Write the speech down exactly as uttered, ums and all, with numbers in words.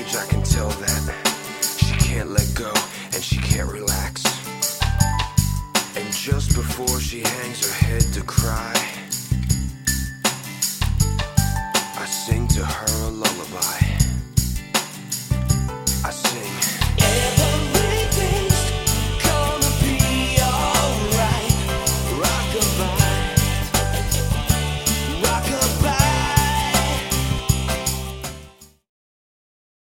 age, I can tell that she can't let go and she can't relax. And just before she hangs her head to cry, I sing to her a lullaby.